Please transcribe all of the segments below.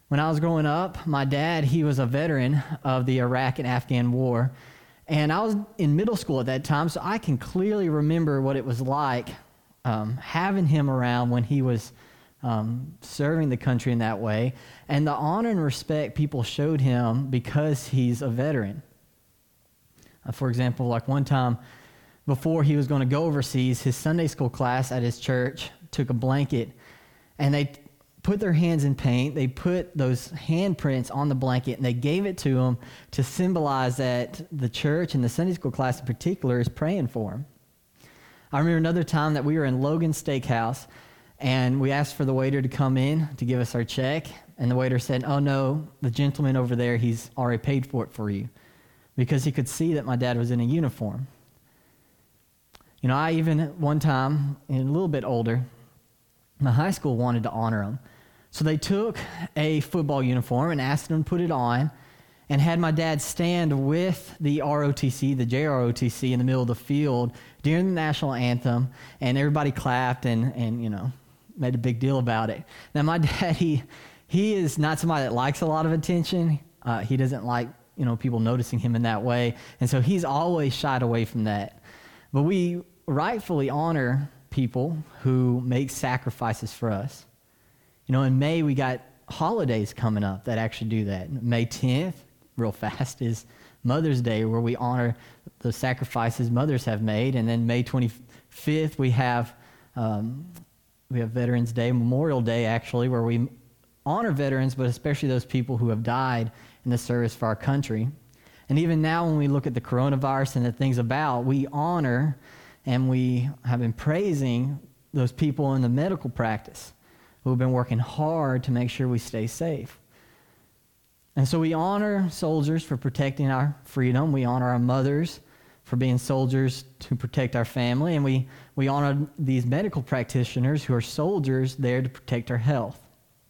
When I was growing up, my dad, he was a veteran of the Iraq and Afghan war. And I was in middle school at that time, so I can clearly remember what it was like having him around when he was serving the country in that way, and the honor and respect people showed him because he's a veteran. For example, like one time before he was going to go overseas, his Sunday school class at his church took a blanket and they put their hands in paint. They put those handprints on the blanket and they gave it to him to symbolize that the church and the Sunday school class in particular is praying for him. I remember another time that we were in Logan Steakhouse and we asked for the waiter to come in to give us our check, and the waiter said, "Oh no, the gentleman over there, he's already paid for it for you," because he could see that my dad was in a uniform. You know, I even, one time, a little bit older, my high school wanted to honor him. So they took a football uniform and asked him to put it on and had my dad stand with the ROTC, the JROTC, in the middle of the field during the national anthem, and everybody clapped and you know, made a big deal about it. Now, my dad, he is not somebody that likes a lot of attention. He doesn't like, you know, people noticing him in that way, and so he's always shied away from that. But we rightfully honor people who make sacrifices for us. You know, in May, we got holidays coming up that actually do that. May 10th, real fast, is Mother's Day, where we honor the sacrifices mothers have made. And then May 25th, we have Veterans Day, Memorial Day, actually, where we honor veterans, but especially those people who have died in the service for our country. And even now, when we look at the coronavirus and the things about, we honor and we have been praising those people in the medical practice who have been working hard to make sure we stay safe. And so we honor soldiers for protecting our freedom. We honor our mothers for being soldiers to protect our family. And we honor these medical practitioners who are soldiers there to protect our health.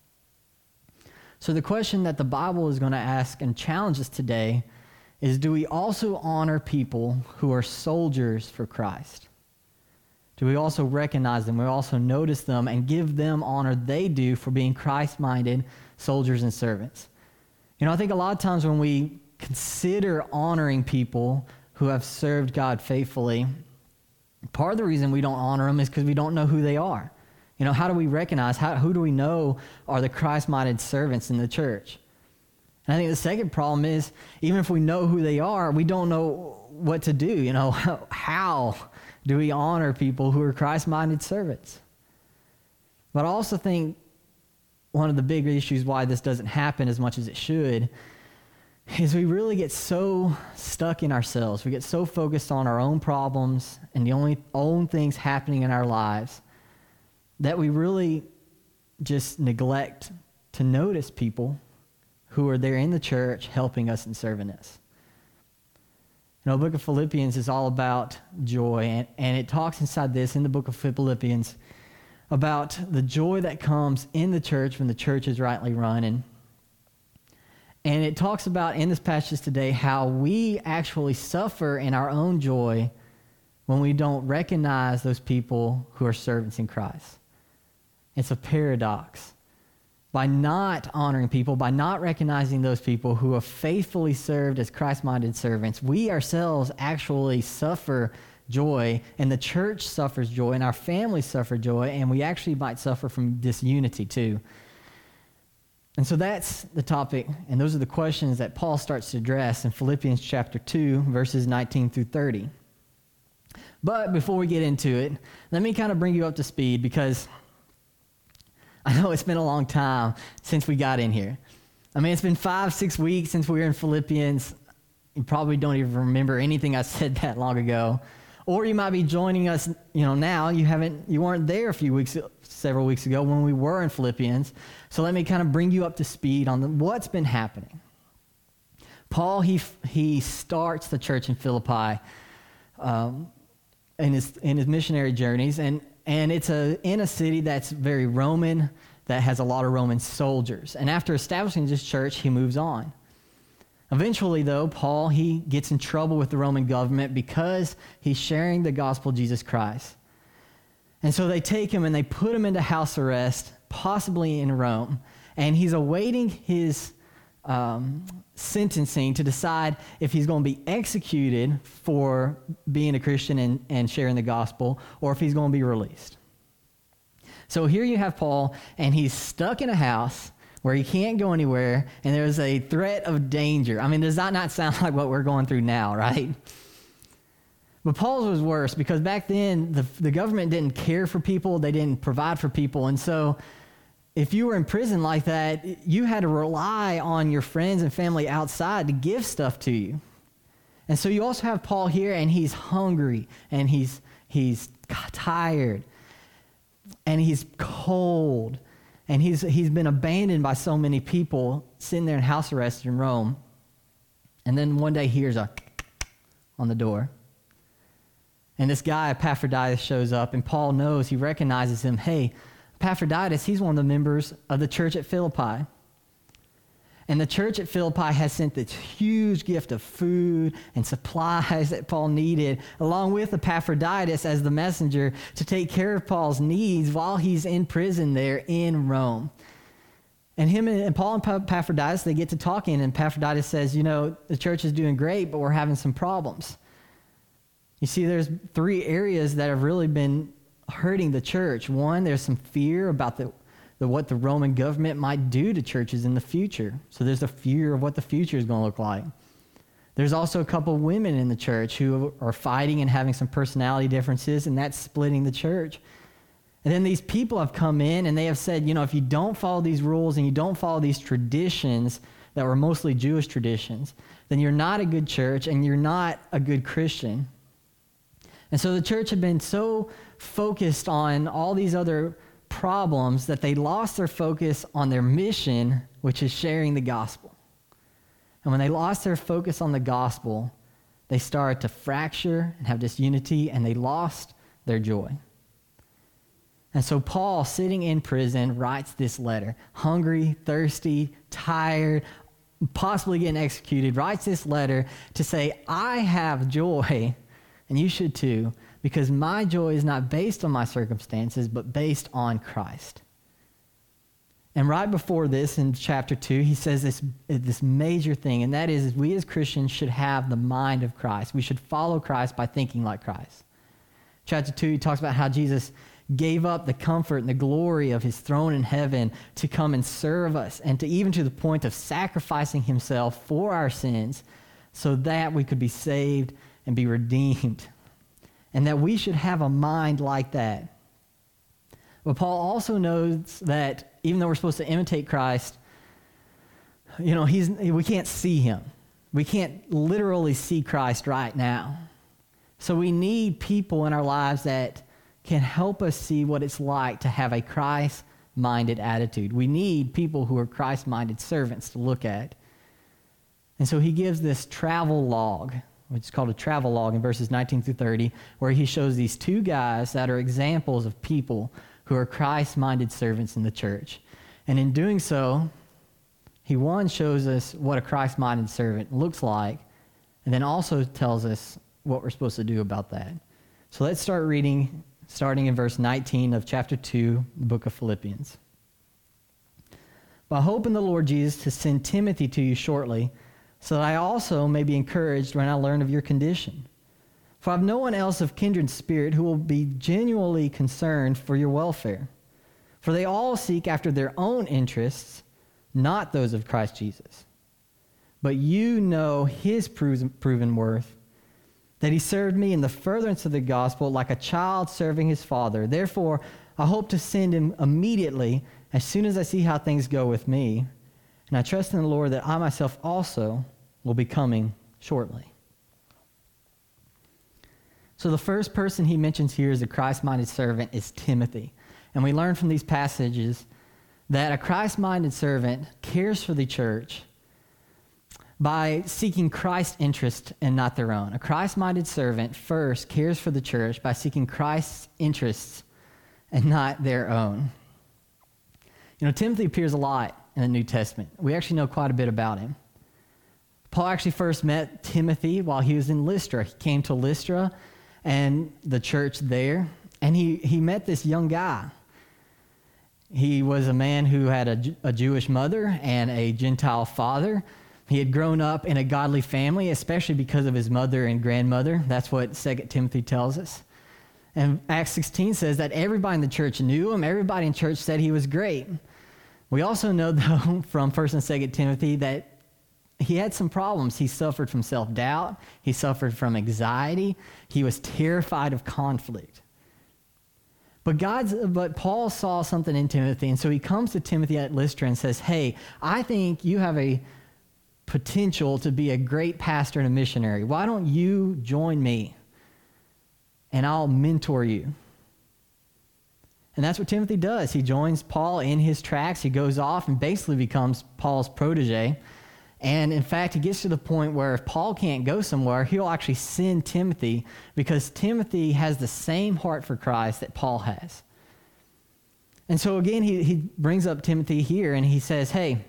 So the question that the Bible is going to ask and challenge us today is, do we also honor people who are soldiers for Christ? Do we also recognize them? We also notice them and give them honor they do for being Christ-minded soldiers and servants? You know, I think a lot of times when we consider honoring people who have served God faithfully, part of the reason we don't honor them is because we don't know who they are. You know, how do we recognize, who do we know are the Christ-minded servants in the church? And I think the second problem is, even if we know who they are, we don't know what to do. You know, how do we honor people who are Christ-minded servants? But I also think one of the bigger issues why this doesn't happen as much as it should is we really get so stuck in ourselves. We get so focused on our own problems and the own things happening in our lives that we really just neglect to notice people who are there in the church helping us and serving us. You know, the book of Philippians is all about joy, and it talks inside this, in the book of Philippians, about the joy that comes in the church when the church is rightly run. And it talks about, in this passage today, how we actually suffer in our own joy when we don't recognize those people who are servants in Christ. It's a paradox. By not honoring people, by not recognizing those people who have faithfully served as Christ-minded servants, we ourselves actually suffer joy, and the church suffers joy, and our families suffer joy, and we actually might suffer from disunity too. And so that's the topic, and those are the questions that Paul starts to address in Philippians chapter 2, verses 19 through 30. But before we get into it, let me kind of bring you up to speed, because I know it's been a long time since we got in here. I mean, it's been 5-6 weeks since we were in Philippians. You probably don't even remember anything I said that long ago. Or you might be joining us, you know, now. You weren't there several weeks ago when we were in Philippians. So let me kind of bring you up to speed on what's been happening. Paul, he starts the church in Philippi in his missionary journeys, and it's in a city that's very Roman, that has a lot of Roman soldiers. And after establishing this church, he moves on. Eventually, though, Paul, he gets in trouble with the Roman government because he's sharing the gospel of Jesus Christ. And so they take him and they put him into house arrest, possibly in Rome. and he's awaiting his sentencing to decide if he's going to be executed for being a Christian and sharing the gospel, or if he's going to be released. So here you have Paul, and he's stuck in a house where he can't go anywhere, and there's a threat of danger. I mean, does that not sound like what we're going through now, right? But Paul's was worse, because back then, the government didn't care for people, they didn't provide for people, and so if you were in prison like that, you had to rely on your friends and family outside to give stuff to you. And so you also have Paul here, and he's hungry, and he's tired, and he's cold, and he's been abandoned by so many people, sitting there in house arrest in Rome. And then one day he hears a on the door. And this guy, Epaphroditus, shows up, and Paul knows, he recognizes him. Hey, Epaphroditus, he's one of the members of the church at Philippi. And the church at Philippi has sent this huge gift of food and supplies that Paul needed, along with Epaphroditus as the messenger to take care of Paul's needs while he's in prison there in Rome. And him and Paul and Epaphroditus, they get to talking, and Epaphroditus says, the church is doing great, but we're having some problems. You see, there's 3 areas that have really been hurting the church. One, there's some fear about what the Roman government might do to churches in the future. So there's a fear of what the future is going to look like. There's also a couple of women in the church who are fighting and having some personality differences, and that's splitting the church. And then these people have come in, and they have said, if you don't follow these rules and you don't follow these traditions that were mostly Jewish traditions, then you're not a good church and you're not a good Christian. And so the church had been so focused on all these other problems that they lost their focus on their mission, which is sharing the gospel. And when they lost their focus on the gospel, they started to fracture and have disunity, and they lost their joy. And so Paul, sitting in prison, writes this letter, hungry, thirsty, tired, possibly getting executed, writes this letter to say, I have joy, and you should too, because my joy is not based on my circumstances, but based on Christ. And right before this, in chapter 2, he says this major thing, and that is we as Christians should have the mind of Christ. We should follow Christ by thinking like Christ. Chapter 2, he talks about how Jesus gave up the comfort and the glory of his throne in heaven to come and serve us, and even to the point of sacrificing himself for our sins so that we could be saved and be redeemed. And that we should have a mind like that. But Paul also knows that even though we're supposed to imitate Christ, we can't see him. We can't literally see Christ right now. So we need people in our lives that can help us see what it's like to have a Christ-minded attitude. We need people who are Christ-minded servants to look at. And so he gives this travel log, which is called a travel log, in verses 19 through 30, where he shows these 2 guys that are examples of people who are Christ-minded servants in the church. And in doing so, he shows us what a Christ-minded servant looks like, and then also tells us what we're supposed to do about that. So let's start reading, starting in verse 19 of chapter 2, the book of Philippians. But I hope in the Lord Jesus to send Timothy to you shortly, so that I also may be encouraged when I learn of your condition. For I have no one else of kindred spirit who will be genuinely concerned for your welfare. For they all seek after their own interests, not those of Christ Jesus. But you know his proven worth, that he served me in the furtherance of the gospel like a child serving his father. Therefore, I hope to send him immediately as soon as I see how things go with me. And I trust in the Lord that I myself also will be coming shortly. So the first person he mentions here as a Christ-minded servant is Timothy. And we learn from these passages that a Christ-minded servant cares for the church by seeking Christ's interest and not their own. A Christ-minded servant first cares for the church by seeking Christ's interests and not their own. Timothy appears a lot in the New Testament. We actually know quite a bit about him. Paul actually first met Timothy while he was in Lystra. He came to Lystra and the church there, and he met this young guy. He was a man who had a Jewish mother and a Gentile father. He had grown up in a godly family, especially because of his mother and grandmother. That's what 2 Timothy tells us. And Acts 16 says that everybody in the church knew him. Everybody in church said he was great. We also know, though, from 1 and 2 Timothy that he had some problems. He suffered from self-doubt. He suffered from anxiety. He was terrified of conflict. But Paul saw something in Timothy, and so he comes to Timothy at Lystra and says, hey, I think you have a potential to be a great pastor and a missionary. Why don't you join me, and I'll mentor you? And that's what Timothy does. He joins Paul in his tracks. He goes off and basically becomes Paul's protege. And in fact, he gets to the point where if Paul can't go somewhere, he'll actually send Timothy, because Timothy has the same heart for Christ that Paul has. And so again, he brings up Timothy here and he says, hey,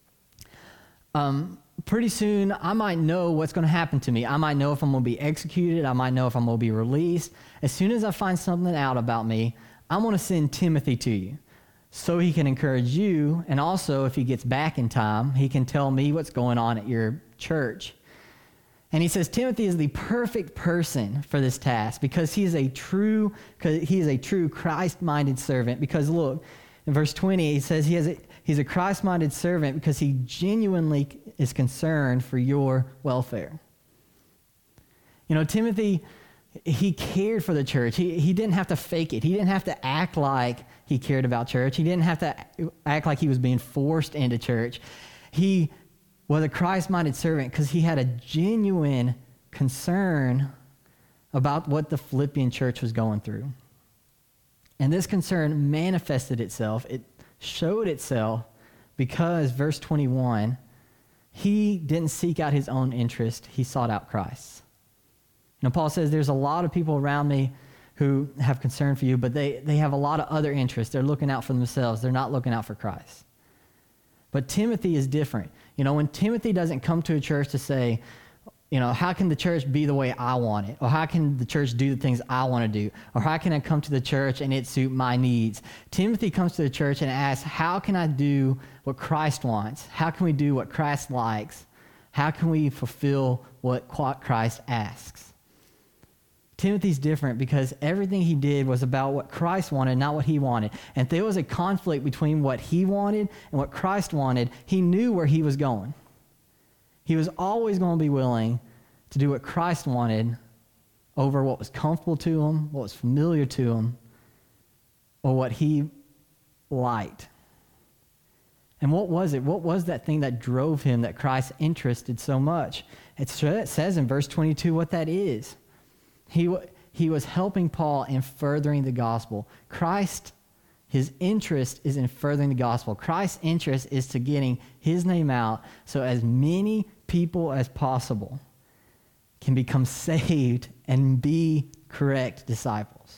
pretty soon I might know what's going to happen to me. I might know if I'm going to be executed. I might know if I'm going to be released. As soon as I find something out about me, I'm going to send Timothy to you, so he can encourage you, and also if he gets back in time, he can tell me what's going on at your church. And he says Timothy is the perfect person for this task because he is a true Christ-minded servant. Because look, in verse 20, he says he's a Christ-minded servant because he genuinely is concerned for your welfare. You know, Timothy, he cared for the church. He didn't have to fake it. He didn't have to act like he cared about church. He didn't have to act like he was being forced into church. He was a Christ-minded servant because he had a genuine concern about what the Philippian church was going through. And this concern manifested itself. It showed itself because, verse 21, he didn't seek out his own interest. He sought out Christ. You know, Paul says there's a lot of people around me who have concern for you, but they have a lot of other interests. They're looking out for themselves. They're not looking out for Christ. But Timothy is different. You know, when Timothy doesn't come to a church to say, you know, how can the church be the way I want it? Or how can the church do the things I want to do? Or how can I come to the church and it suit my needs? Timothy comes to the church and asks, how can I do what Christ wants? How can we do what Christ likes? How can we fulfill what Christ asks? Timothy's different because everything he did was about what Christ wanted, not what he wanted. And if there was a conflict between what he wanted and what Christ wanted, he knew where he was going. He was always going to be willing to do what Christ wanted over what was comfortable to him, what was familiar to him, or what he liked. And what was it? What was that thing that drove him, that Christ interested so much? It says in verse 22 what that is. He was helping Paul in furthering the gospel. Christ, his interest is in furthering the gospel. Christ's interest is to getting his name out so as many people as possible can become saved and be correct disciples.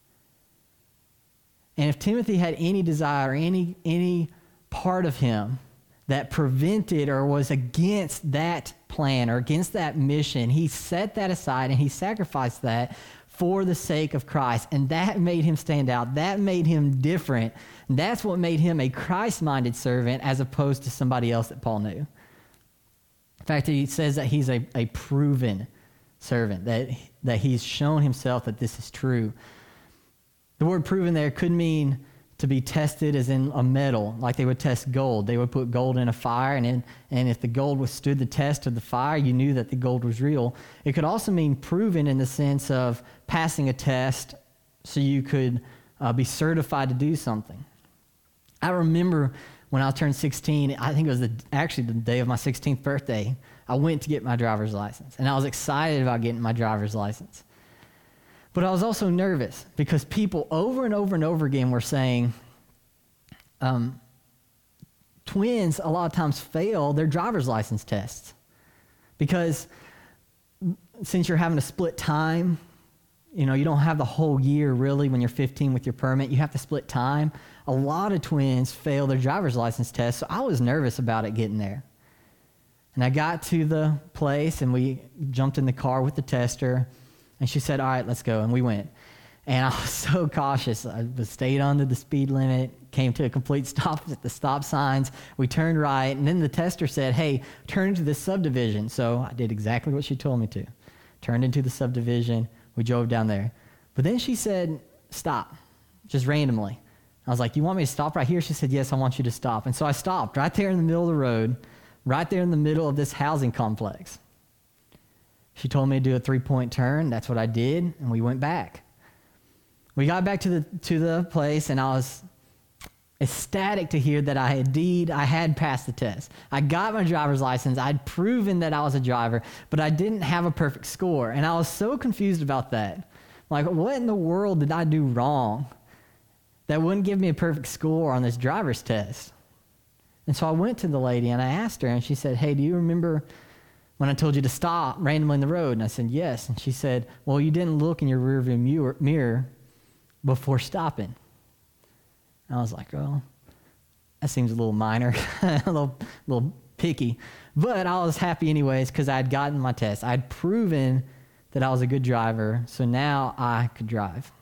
And if Timothy had any desire, any part of him that prevented or was against that plan or against that mission, he set that aside and he sacrificed that for the sake of Christ. And that made him stand out. That made him different. And that's what made him a Christ-minded servant as opposed to somebody else that Paul knew. In fact, he says that he's a proven servant, that he's shown himself that this is true. The word proven there could mean to be tested as in a metal, like they would test gold. They would put gold in a fire, and if the gold withstood the test of the fire, you knew that the gold was real. It could also mean proven in the sense of passing a test so you could be certified to do something. I remember when I turned 16, I think it was actually the day of my 16th birthday, I went to get my driver's license, and I was excited about getting my driver's license. But I was also nervous because people over and over and over again were saying twins a lot of times fail their driver's license tests because since you're having to split time, you know, you don't have the whole year really when you're 15 with your permit. You have to split time. A lot of twins fail their driver's license test, so I was nervous about it getting there. And I got to the place, and we jumped in the car with the tester, and she said, all right, let's go, and we went. And I was so cautious. I stayed under the speed limit, came to a complete stop at the stop signs. We turned right, and then the tester said, hey, turn into this subdivision. So I did exactly what she told me to. Turned into the subdivision. We drove down there. But then she said, stop, just randomly. I was like, you want me to stop right here? She said, yes, I want you to stop. And so I stopped right there in the middle of the road, right there in the middle of this housing complex. She told me to do a 3-point turn. That's what I did, and we went back. We got back to the place, and I was ecstatic to hear that I had passed the test. I got my driver's license. I'd proven that I was a driver, but I didn't have a perfect score, and I was so confused about that. Like, what in the world did I do wrong that wouldn't give me a perfect score on this driver's test? And so I went to the lady, and I asked her, and she said, hey, do you remember when I told you to stop randomly in the road? And I said, yes. And she said, well, you didn't look in your rearview mirror before stopping. And I was like, oh, that seems a little minor, a little picky. But I was happy anyways because I had gotten my test. I'd proven that I was a good driver, so now I could drive.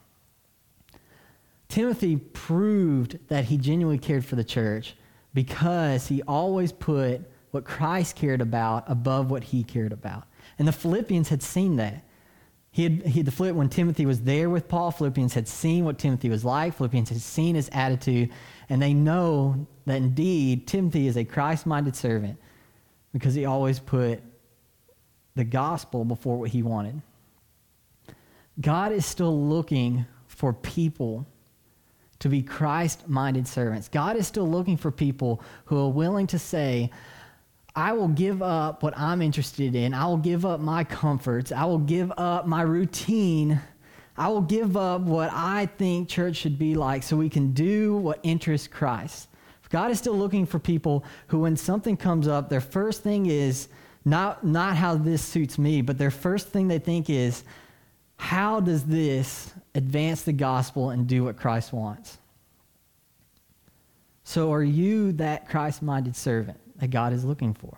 Timothy proved that he genuinely cared for the church because he always put what Christ cared about above what he cared about. And the Philippians had seen that. When Timothy was there with Paul, Philippians had seen what Timothy was like. Philippians had seen his attitude, and they know that indeed Timothy is a Christ-minded servant because he always put the gospel before what he wanted. God is still looking for people to be Christ-minded servants. God is still looking for people who are willing to say, I will give up what I'm interested in. I will give up my comforts. I will give up my routine. I will give up what I think church should be like so we can do what interests Christ. God is still looking for people who, when something comes up, their first thing is not how this suits me, but their first thing they think is, how does this advance the gospel and do what Christ wants? So are you that Christ-minded servant that God is looking for?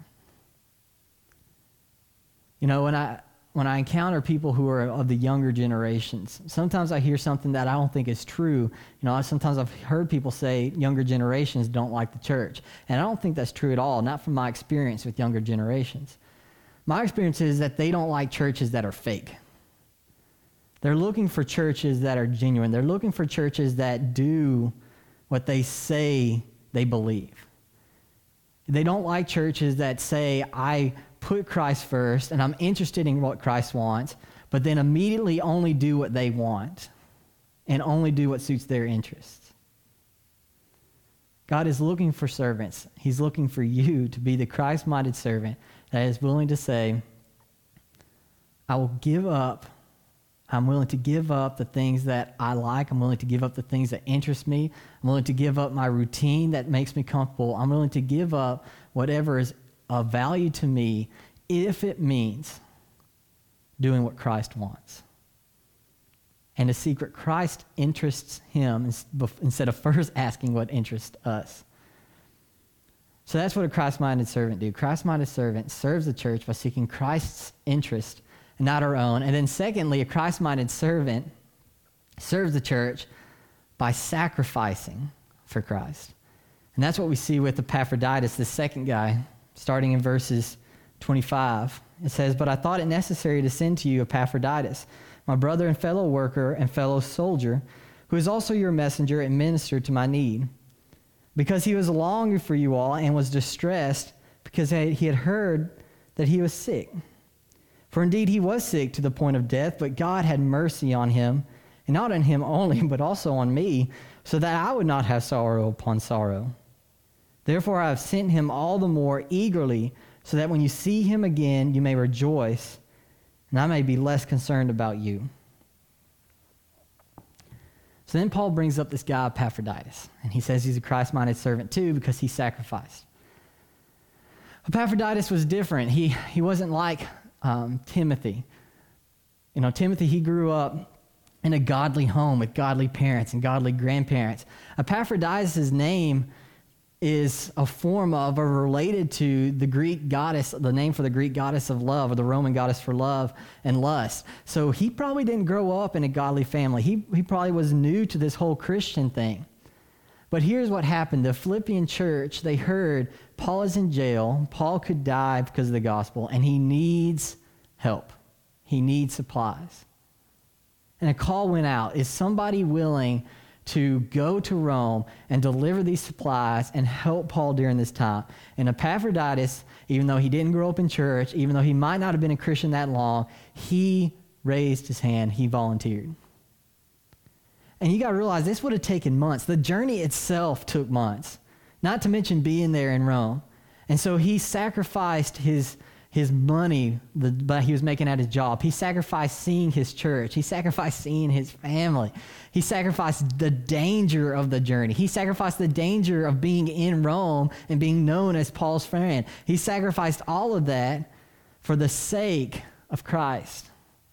You know, when I encounter people who are of the younger generations, sometimes I hear something that I don't think is true. You know, sometimes I've heard people say younger generations don't like the church. And I don't think that's true at all, not from my experience with younger generations. My experience is that they don't like churches that are fake. They're looking for churches that are genuine. They're looking for churches that do what they say they believe. They don't like churches that say, I put Christ first and I'm interested in what Christ wants, but then immediately only do what they want and only do what suits their interests. God is looking for servants. He's looking for you to be the Christ-minded servant that is willing to say, I will give up. I'm willing to give up the things that I like. I'm willing to give up the things that interest me. I'm willing to give up my routine that makes me comfortable. I'm willing to give up whatever is of value to me if it means doing what Christ wants. And to seek what Christ interests him instead of first asking what interests us. So that's what a Christ-minded servant do. Christ-minded servant serves the church by seeking Christ's interest and not our own. And then secondly, a Christ-minded servant serves the church by sacrificing for Christ. And that's what we see with Epaphroditus, the second guy, starting in verses 25. It says, but I thought it necessary to send to you Epaphroditus, my brother and fellow worker and fellow soldier, who is also your messenger and minister to my need, because he was longing for you all and was distressed because he had heard that he was sick. For indeed he was sick to the point of death, but God had mercy on him, and not on him only, but also on me, so that I would not have sorrow upon sorrow. Therefore I have sent him all the more eagerly, so that when you see him again, you may rejoice, and I may be less concerned about you. So then Paul brings up this guy Epaphroditus, and he says he's a Christ-minded servant too because he sacrificed. Epaphroditus was different. He wasn't like Timothy. You know, Timothy, he grew up in a godly home with godly parents and godly grandparents. Epaphroditus' name is a form of or related to the Greek goddess, the name for the Greek goddess of love, or the Roman goddess for love and lust. So he probably didn't grow up in a godly family. He probably was new to this whole Christian thing. But here's what happened. The Philippian church, they heard Paul is in jail. Paul could die because of the gospel, and he needs help. He needs supplies. And a call went out. Is somebody willing to go to Rome and deliver these supplies and help Paul during this time? And Epaphroditus, even though he didn't grow up in church, even though he might not have been a Christian that long, he raised his hand. He volunteered. And you got to realize this would have taken months. The journey itself took months, not to mention being there in Rome. And so he sacrificed his money that he was making at his job. He sacrificed seeing his church. He sacrificed seeing his family. He sacrificed the danger of the journey. He sacrificed the danger of being in Rome and being known as Paul's friend. He sacrificed all of that for the sake of Christ.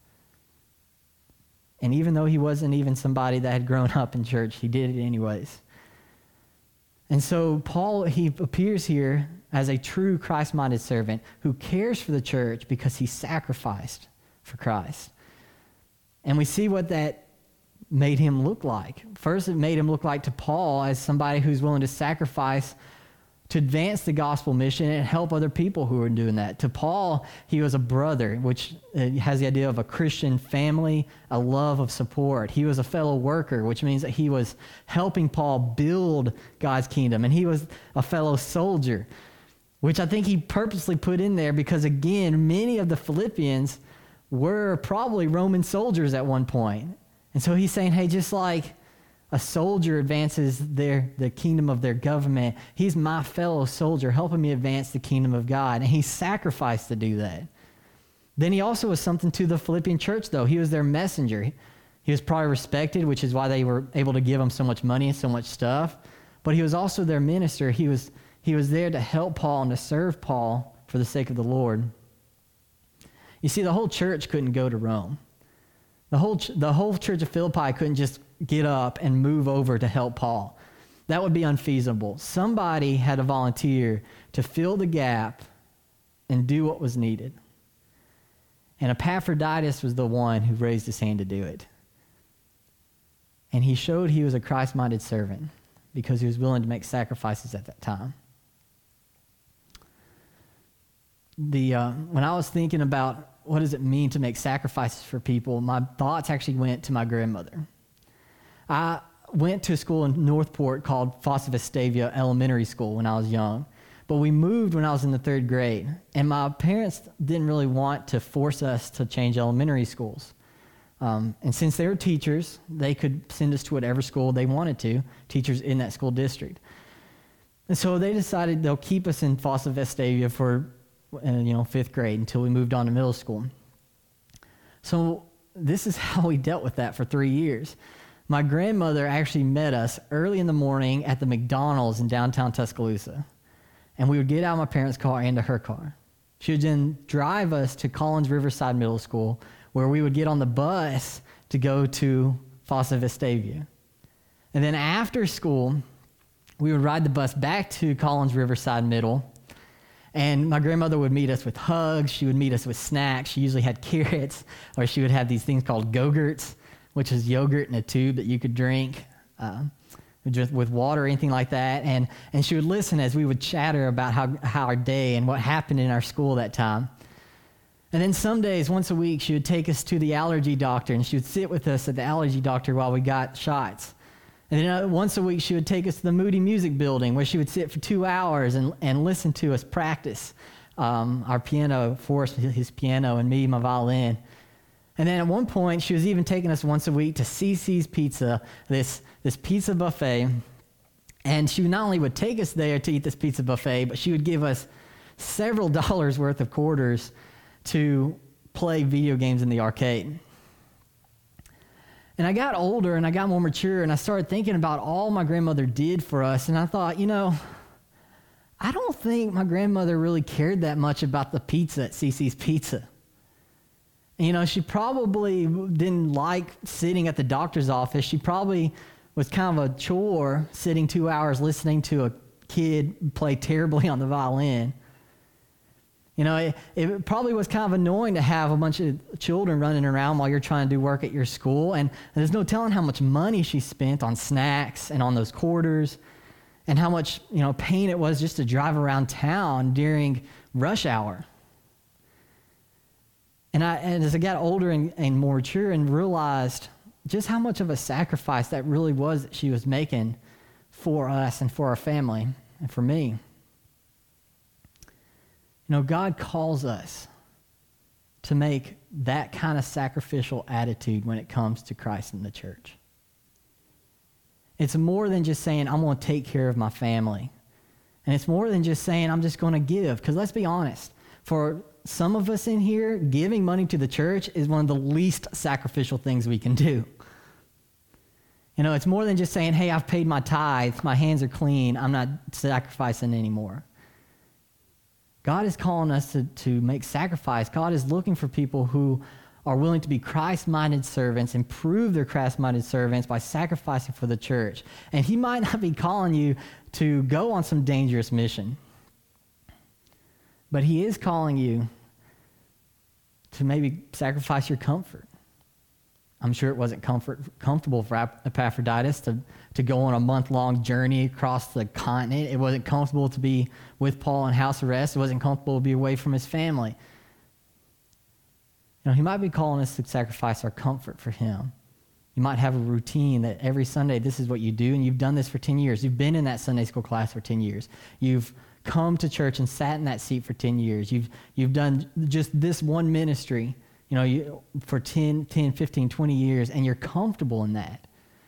And even though he wasn't even somebody that had grown up in church, he did it anyways. And so Paul, he appears here as a true Christ-minded servant who cares for the church because he sacrificed for Christ. And we see what that made him look like. First, it made him look like to Paul as somebody who's willing to sacrifice to advance the gospel mission and help other people who are doing that. To Paul, he was a brother, which has the idea of a Christian family, a love of support. He was a fellow worker, which means that he was helping Paul build God's kingdom. And he was a fellow soldier, which I think he purposely put in there because, again, many of the Philippians were probably Roman soldiers at one point. And so he's saying, hey, just like a soldier advances the kingdom of their government, he's my fellow soldier helping me advance the kingdom of God. And he sacrificed to do that. Then he also was something to the Philippian church, though. He was their messenger. He was probably respected, which is why they were able to give him so much money and so much stuff. But he was also their minister. He was there to help Paul and to serve Paul for the sake of the Lord. You see, the whole church couldn't go to Rome. The whole church of Philippi couldn't just get up and move over to help Paul. That would be unfeasible. Somebody had to volunteer to fill the gap and do what was needed. And Epaphroditus was the one who raised his hand to do it. And he showed he was a Christ-minded servant because he was willing to make sacrifices at that time. When I was thinking about what does it mean to make sacrifices for people, my thoughts actually went to my grandmother. I went to a school in Northport called Fossa Vestavia Elementary School when I was young. But we moved when I was in the 3rd grade. And my parents didn't really want to force us to change elementary schools. And since they were teachers, they could send us to whatever school they wanted to, teachers in that school district. And so they decided they'll keep us in Fossa Vestavia for 5th grade until we moved on to middle school. So this is how we dealt with that for 3 years. My grandmother actually met us early in the morning at the McDonald's in downtown Tuscaloosa. And we would get out of my parents' car into her car. She would then drive us to Collins Riverside Middle School, where we would get on the bus to go to Fossa Vestavia. And then after school, we would ride the bus back to Collins Riverside Middle. And my grandmother would meet us with hugs. She would meet us with snacks. She usually had carrots, or she would have these things called Go-Gurts, which is yogurt in a tube that you could drink just with water or anything like that. And she would listen as we would chatter about how our day and what happened in our school that time. And then some days, once a week, she would take us to the allergy doctor, and she would sit with us at the allergy doctor while we got shots. And then once a week, she would take us to the Moody Music Building, where she would sit for 2 hours and listen to us practice our piano, Forrest, his piano, and me, my violin. And then at one point, she was even taking us once a week to CC's Pizza, this pizza buffet. And she not only would take us there to eat this pizza buffet, but she would give us several dollars worth of quarters to play video games in the arcade. And I got older and I got more mature, and I started thinking about all my grandmother did for us. And I thought, I don't think my grandmother really cared that much about the pizza at CC's Pizza. She probably didn't like sitting at the doctor's office. She probably was kind of a chore sitting 2 hours listening to a kid play terribly on the violin. You know, it probably was kind of annoying to have a bunch of children running around while you're trying to do work at your school. And there's no telling how much money she spent on snacks and on those quarters, and how much, you know, pain it was just to drive around town during rush hour. And as I got older and more mature and realized just how much of a sacrifice that really was that she was making for us and for our family and for me. You know, God calls us to make that kind of sacrificial attitude when it comes to Christ and the church. It's more than just saying, I'm going to take care of my family. And it's more than just saying, I'm just going to give. Because let's be honest, for some of us in here, giving money to the church is one of the least sacrificial things we can do. You know, it's more than just saying, hey, I've paid my tithes, my hands are clean, I'm not sacrificing anymore. God is calling us to make sacrifice. God is looking for people who are willing to be Christ-minded servants and prove they're Christ-minded servants by sacrificing for the church. And he might not be calling you to go on some dangerous mission, but he is calling you to maybe sacrifice your comfort. I'm sure it wasn't comfortable for Epaphroditus to go on a month-long journey across the continent. It wasn't comfortable to be with Paul in house arrest. It wasn't comfortable to be away from his family. You know, he might be calling us to sacrifice our comfort for him. You might have a routine that every Sunday this is what you do, and you've done this for 10 years. You've been in that Sunday school class for 10 years. You've come to church and sat in that seat for 10 years. You've done just this one ministry, you know, for 10, 15, 20 years, and you're comfortable in that.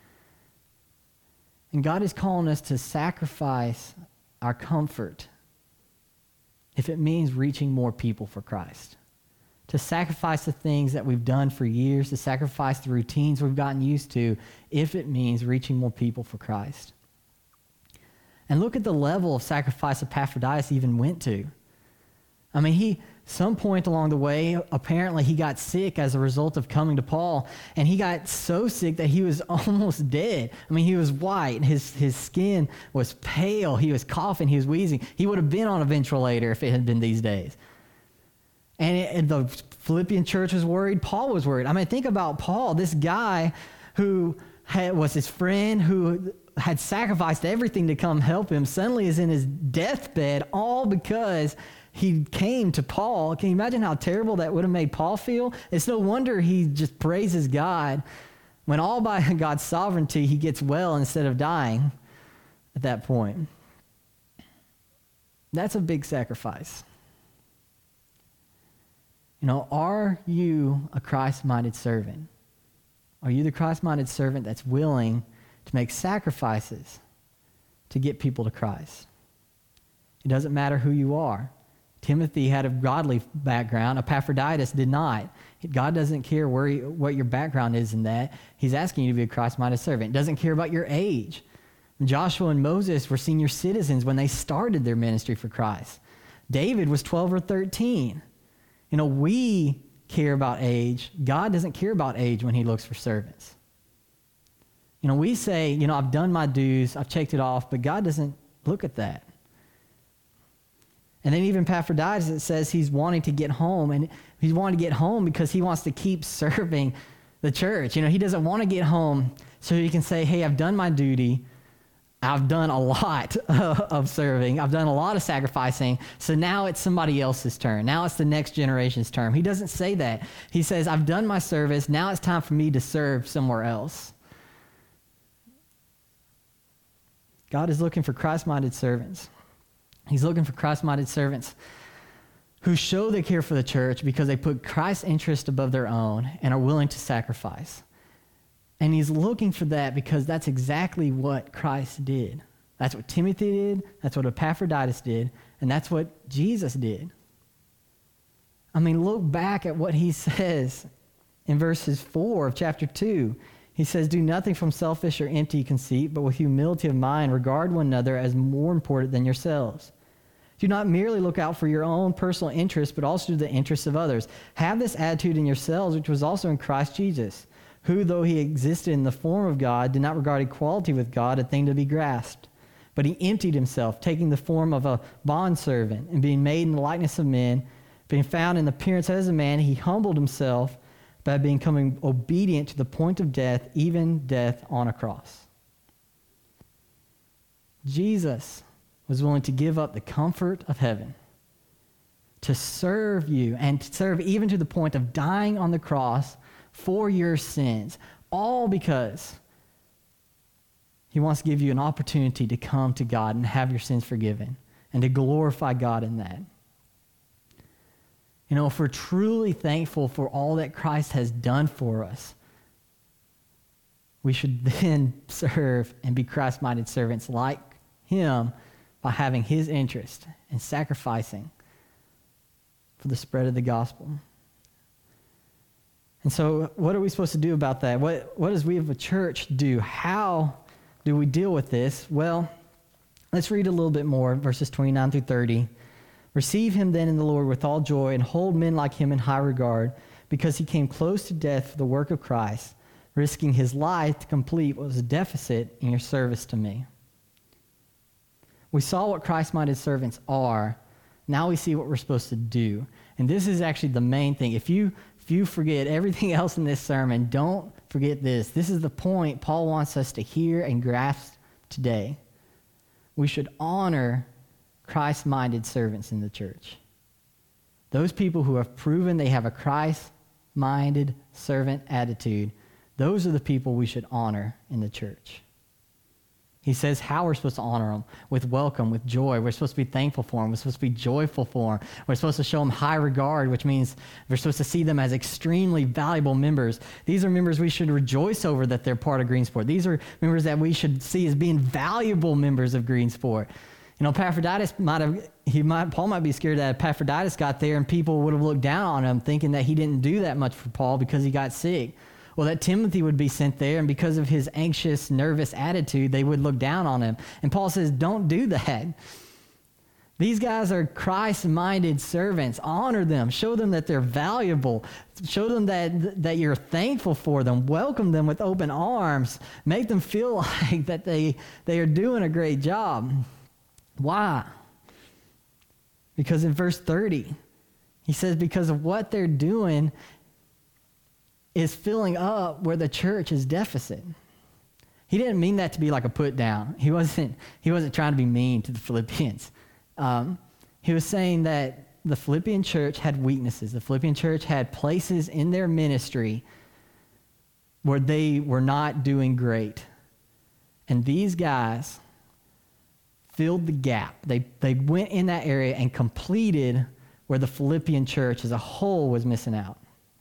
And God is calling us to sacrifice our comfort if it means reaching more people for Christ. To sacrifice the things that we've done for years, to sacrifice the routines we've gotten used to, if it means reaching more people for Christ. And look at the level of sacrifice Epaphroditus even went to. I mean, some point along the way, apparently he got sick as a result of coming to Paul, and he got so sick that he was almost dead. I mean, he was white, his skin was pale, he was coughing, he was wheezing. He would have been on a ventilator if it had been these days. And the Philippian church was worried, Paul was worried. I mean, think about Paul, this guy who was his friend, who had sacrificed everything to come help him, suddenly is in his deathbed, all because he came to Paul. Can you imagine how terrible that would have made Paul feel? It's no wonder he just praises God when all by God's sovereignty he gets well instead of dying at that point. That's a big sacrifice. You know, are you a Christ-minded servant? Are you the Christ-minded servant that's willing to make sacrifices to get people to Christ? It doesn't matter who you are. Timothy had a godly background. Epaphroditus did not. God doesn't care what your background is in that. He's asking you to be a Christ-minded servant. He doesn't care about your age. Joshua and Moses were senior citizens when they started their ministry for Christ. David was 12 or 13. You know, we care about age. God doesn't care about age when he looks for servants. You know, we say, you know, I've done my dues, I've checked it off, but God doesn't look at that. And then even Epaphroditus, it says he's wanting to get home, and he's wanting to get home because he wants to keep serving the church. You know, he doesn't want to get home so he can say, hey, I've done my duty. I've done a lot of serving. I've done a lot of sacrificing. So now it's somebody else's turn. Now it's the next generation's turn. He doesn't say that. He says, I've done my service. Now it's time for me to serve somewhere else. God is looking for Christ-minded servants. He's looking for Christ-minded servants who show they care for the church because they put Christ's interest above their own and are willing to sacrifice. And he's looking for that because that's exactly what Christ did. That's what Timothy did, that's what Epaphroditus did, and that's what Jesus did. I mean, look back at what he says in verses 4 of chapter 2. He says, do nothing from selfish or empty conceit, but with humility of mind, regard one another as more important than yourselves. Do not merely look out for your own personal interests, but also the interests of others. Have this attitude in yourselves, which was also in Christ Jesus, who, though he existed in the form of God, did not regard equality with God a thing to be grasped, But he emptied himself, taking the form of a bondservant, and being made in the likeness of men, being found in appearance as a man, he humbled himself by becoming obedient to the point of death, even death on a cross. Jesus was willing to give up the comfort of heaven to serve you, and to serve even to the point of dying on the cross for your sins, all because he wants to give you an opportunity to come to God and have your sins forgiven and to glorify God in that. You know, if we're truly thankful for all that Christ has done for us, we should then serve and be Christ-minded servants like him by having his interest and sacrificing for the spread of the gospel. And so what are we supposed to do about that? What does we as a church do? How do we deal with this? Well, let's read a little bit more, verses 29 through 30. Receive him then in the Lord with all joy, and hold men like him in high regard, because he came close to death for the work of Christ, risking his life to complete what was a deficit in your service to me. We saw what Christ-minded servants are. Now we see what we're supposed to do. And this is actually the main thing. If you forget everything else in this sermon, don't forget this. This is the point Paul wants us to hear and grasp today. We should honor Christ-minded servants in the church. Those people who have proven they have a Christ-minded servant attitude, those are the people we should honor in the church. He says how we're supposed to honor them: with welcome, with joy. We're supposed to be thankful for them. We're supposed to be joyful for them. We're supposed to show them high regard, which means we're supposed to see them as extremely valuable members. These are members we should rejoice over that they're part of Greensport. These are members that we should see as being valuable members of Greensport. You know, Epaphroditus Paul might be scared that Epaphroditus got there and people would have looked down on him, thinking that he didn't do that much for Paul because he got sick. Well, that Timothy would be sent there, and because of his anxious, nervous attitude, they would look down on him. And Paul says, don't do that. These guys are Christ-minded servants. Honor them. Show them that they're valuable. Show them that you're thankful for them. Welcome them with open arms. Make them feel like that they are doing a great job. Why? Because in verse 30, he says, because of what they're doing is filling up where the church is deficit. He didn't mean that to be like a put down. He wasn't trying to be mean to the Philippians. He was saying that the Philippian church had weaknesses. The Philippian church had places in their ministry where they were not doing great. And these guys filled the gap. They went in that area and completed where the Philippian church as a whole was missing out.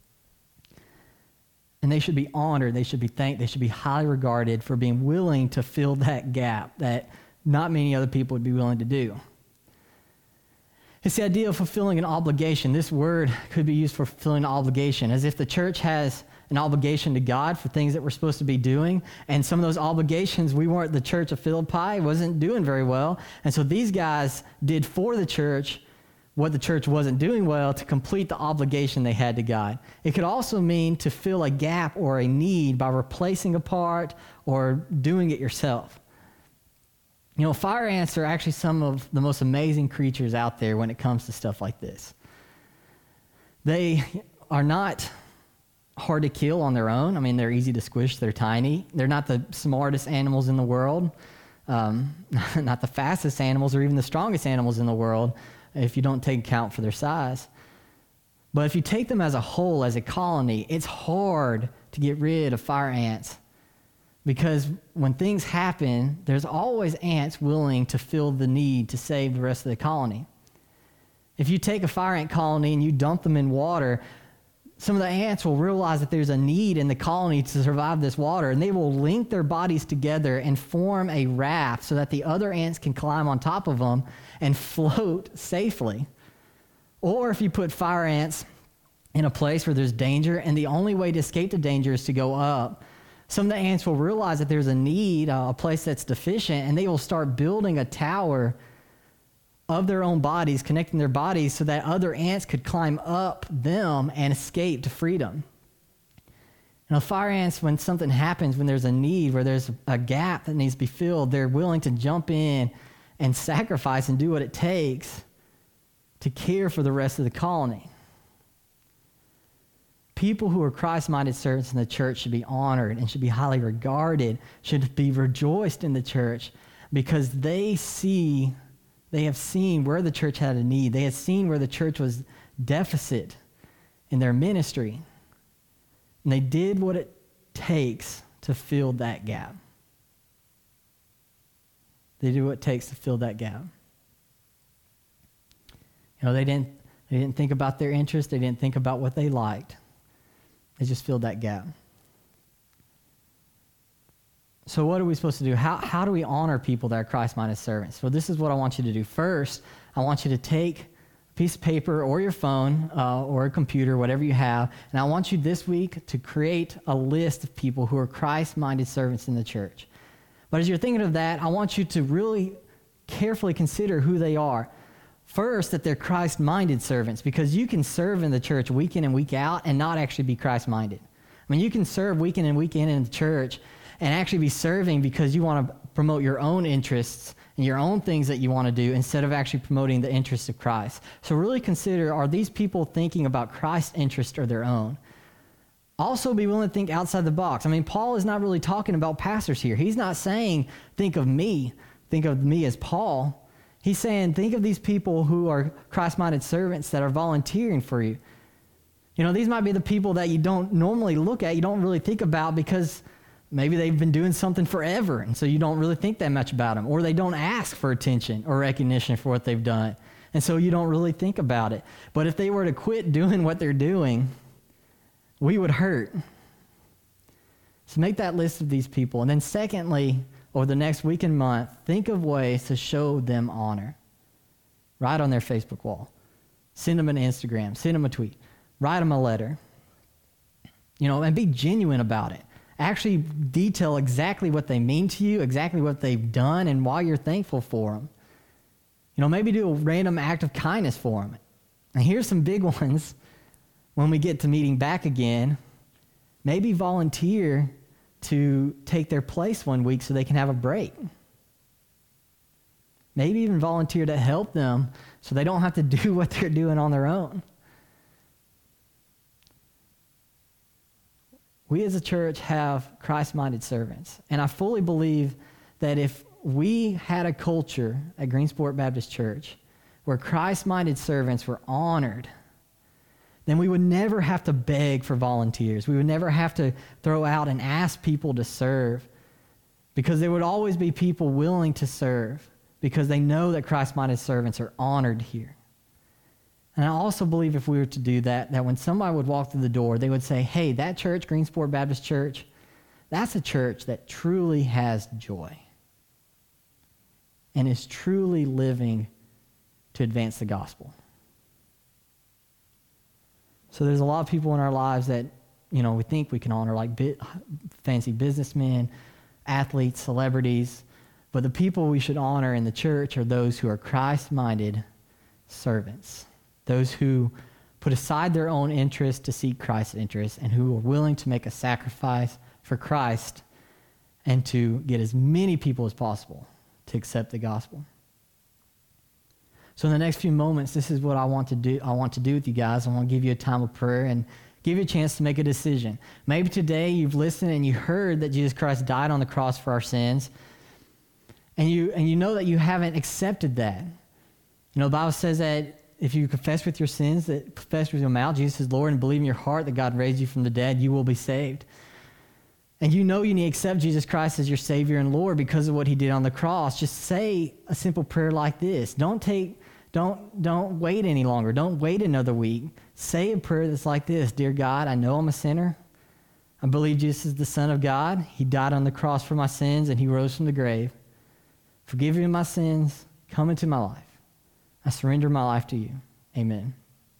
And they should be honored, they should be thanked, they should be highly regarded for being willing to fill that gap that not many other people would be willing to do. It's the idea of fulfilling an obligation. This word could be used for fulfilling an obligation, as if the church has an obligation to God for things that we're supposed to be doing, and some of those obligations, the church of Philippi wasn't doing very well, and so these guys did for the church what the church wasn't doing well to complete the obligation they had to God. It could also mean to fill a gap or a need by replacing a part or doing it yourself. You know, fire ants are actually some of the most amazing creatures out there when it comes to stuff like this. They are not hard to kill on their own. I mean, they're easy to squish. They're tiny. They're not the smartest animals in the world, not the fastest animals or even the strongest animals in the world, if you don't take account for their size. But if you take them as a whole, as a colony, it's hard to get rid of fire ants, because when things happen, there's always ants willing to fill the need to save the rest of the colony. If you take a fire ant colony and you dump them in water, some of the ants will realize that there's a need in the colony to survive this water, and they will link their bodies together and form a raft so that the other ants can climb on top of them and float safely. Or if you put fire ants in a place where there's danger and the only way to escape the danger is to go up, some of the ants will realize that there's a need, a place that's deficient, and they will start building a tower of their own bodies, connecting their bodies so that other ants could climb up them and escape to freedom. Fire ants, when something happens, when there's a need, where there's a gap that needs to be filled, they're willing to jump in and sacrifice and do what it takes to care for the rest of the colony. People who are Christ-minded servants in the church should be honored and should be highly regarded, should be rejoiced in the church, because they have seen where the church had a need. They have seen where the church was deficit in their ministry. And they did what it takes to fill that gap. They did what it takes to fill that gap. They didn't think about their interests. They didn't think about what they liked. They just filled that gap. So what are we supposed to do? How do we honor people that are Christ-minded servants? Well, this is what I want you to do. First, I want you to take a piece of paper or your phone or a computer, whatever you have, and I want you this week to create a list of people who are Christ-minded servants in the church. But as you're thinking of that, I want you to really carefully consider who they are. First, that they're Christ-minded servants, because you can serve in the church week in and week out and not actually be Christ-minded. I mean, you can serve week in and week in the church and actually be serving because you want to promote your own interests and your own things that you want to do instead of actually promoting the interests of Christ. So really consider, are these people thinking about Christ's interest or their own? Also be willing to think outside the box. I mean, Paul is not really talking about pastors here. He's not saying, think of me as Paul. He's saying, think of these people who are Christ-minded servants that are volunteering for you. These might be the people that you don't normally look at, you don't really think about because maybe they've been doing something forever, and so you don't really think that much about them. Or they don't ask for attention or recognition for what they've done, and so you don't really think about it. But if they were to quit doing what they're doing, we would hurt. So make that list of these people. And then secondly, over the next week and month, think of ways to show them honor. Write on their Facebook wall. Send them an Instagram. Send them a tweet. Write them a letter. And be genuine about it. Actually detail exactly what they mean to you, exactly what they've done, and why you're thankful for them. Maybe do a random act of kindness for them. And here's some big ones when we get to meeting back again. Maybe volunteer to take their place one week so they can have a break. Maybe even volunteer to help them so they don't have to do what they're doing on their own. We as a church have Christ-minded servants. And I fully believe that if we had a culture at Greensport Baptist Church where Christ-minded servants were honored, then we would never have to beg for volunteers. We would never have to throw out and ask people to serve, because there would always be people willing to serve because they know that Christ-minded servants are honored here. And I also believe if we were to do that, that when somebody would walk through the door, they would say, hey, that church, Greensport Baptist Church, that's a church that truly has joy and is truly living to advance the gospel. So there's a lot of people in our lives that, we think we can honor, like fancy businessmen, athletes, celebrities. But the people we should honor in the church are those who are Christ-minded servants, those who put aside their own interests to seek Christ's interests, and who are willing to make a sacrifice for Christ and to get as many people as possible to accept the gospel. So in the next few moments, this is what I want to do. I want to do with you guys. I want to give you a time of prayer and give you a chance to make a decision. Maybe today you've listened and you heard that Jesus Christ died on the cross for our sins, and you know that you haven't accepted that. The Bible says that if you confess with your sins, that confess with your mouth Jesus is Lord, and believe in your heart that God raised you from the dead, you will be saved. And you need to accept Jesus Christ as your Savior and Lord because of what he did on the cross. Just say a simple prayer like this. Don't wait any longer. Don't wait another week. Say a prayer that's like this. Dear God, I know I'm a sinner. I believe Jesus is the Son of God. He died on the cross for my sins, and he rose from the grave. Forgive me my sins. Come into my life. I surrender my life to you. Amen.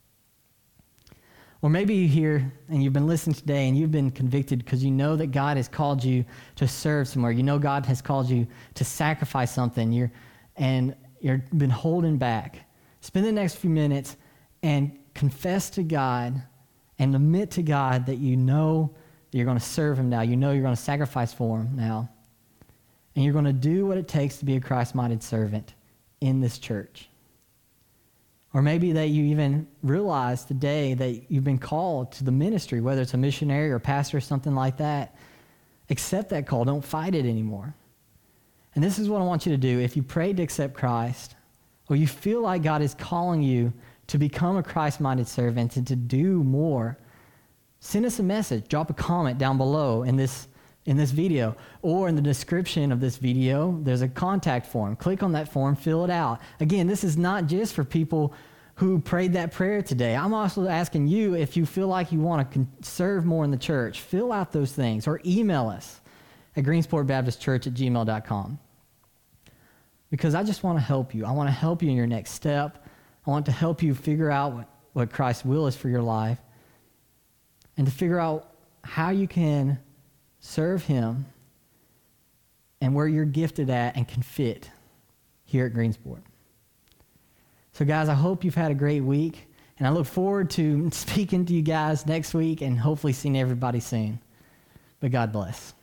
Or maybe you're here and you've been listening today and you've been convicted because you know that God has called you to serve somewhere. You know God has called you to sacrifice something. You've been holding back. Spend the next few minutes and confess to God and admit to God that you know that you're going to serve him now. You know you're going to sacrifice for him now. And you're going to do what it takes to be a Christ-minded servant in this church. Or maybe that you even realize today that you've been called to the ministry, whether it's a missionary or pastor or something like that. Accept that call. Don't fight it anymore. And this is what I want you to do. If you prayed to accept Christ, or you feel like God is calling you to become a Christ-minded servant and to do more, send us a message. Drop a comment down below in this video, or in the description of this video, there's a contact form. Click on that form, fill it out. Again, this is not just for people who prayed that prayer today. I'm also asking you, if you feel like you want to serve more in the church, fill out those things or email us at greensportbaptistchurch@gmail.com. Because I just want to help you. I want to help you in your next step. I want to help you figure out what Christ's will is for your life, and to figure out how you can serve him and where you're gifted at and can fit here at Greensport. So guys, I hope you've had a great week, and I look forward to speaking to you guys next week and hopefully seeing everybody soon. But God bless.